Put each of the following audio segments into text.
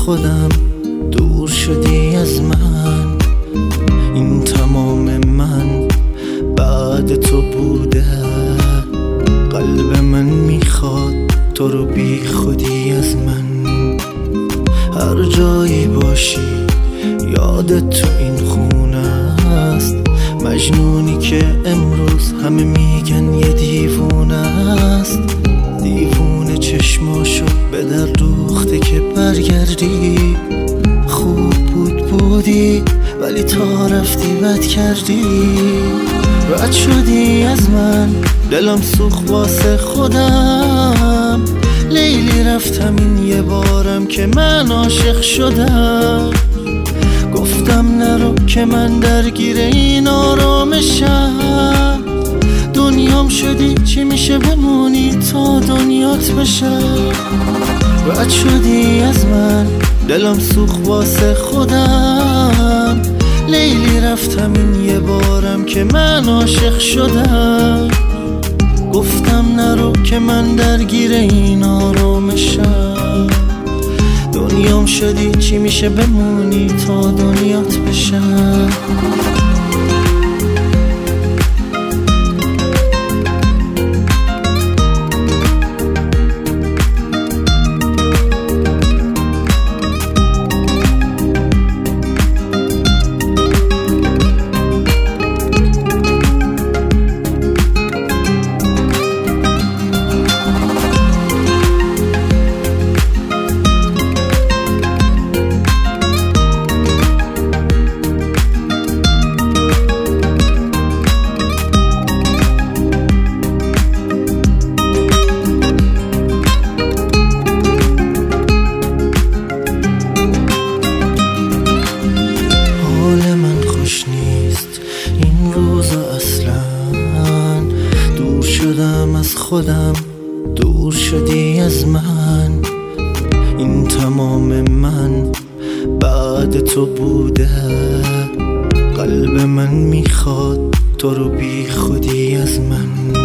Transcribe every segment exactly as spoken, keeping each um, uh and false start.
خودم دور شدی از من. این تمام من بعد تو بوده. قلب من میخواد تو رو بی خودی از من. هر جایی باشی یادت تو این خونه است. مجنونی که امروز همه میگن یه دیوونه است. دیوونه چشماشو به در دوخته که برگردی. خوب بود بودی ولی تا رفتی بد کردی. رد شدی از من دلم سوخت واسه خودم. لیلی رفتم این یه بارم که من عاشق شدم. گفتم نرو که من درگیر این آرامشم. دنیام شدی چی میشه بمونی تا دنیات بشه. رد شدی از من دلم سوخت واسه خودم. لیلی رفتم این یه بارم که من عاشق شدم. گفتم نرو که من درگیر این آرامشم. دنیام شدی چی میشه بمونی تا دنیات بشه. از خودم دور شدی از من. این تمام من بعد تو بوده. قلب من میخواد تو رو بی خودی از من.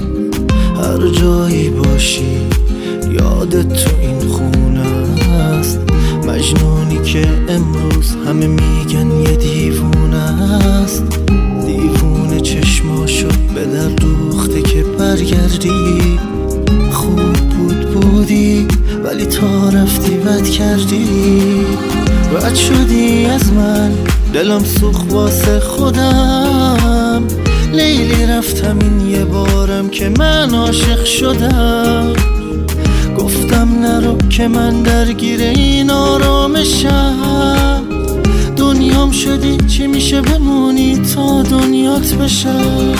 هر جایی باشی یادت تو این خونه است. مجنونی که امروز همه میگن یه دیوونه است. دیوونه چشماشو به در دوخته که برگردی. خوب بود بودی ولی تا رفتی بد کردی. رد شدی از من دلم سوخت واسه خودم. لیلی رفتم این یه بارم که من عاشق شدم. گفتم نرو که من درگیر این آرامشم. دنیام شدی چی میشه بمونی تا دنیات بشه.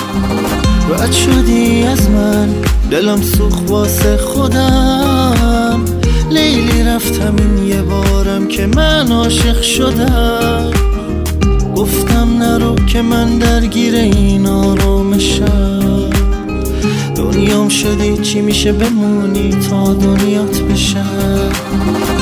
رد شدی از من دلم سوخت واسه خودم. لیلی رفتم این یه بارم که من عاشق شدم. گفتم نرو که من درگیر این آرامشم. دنیام شدی چی میشه بمونی تا دنیات بشه.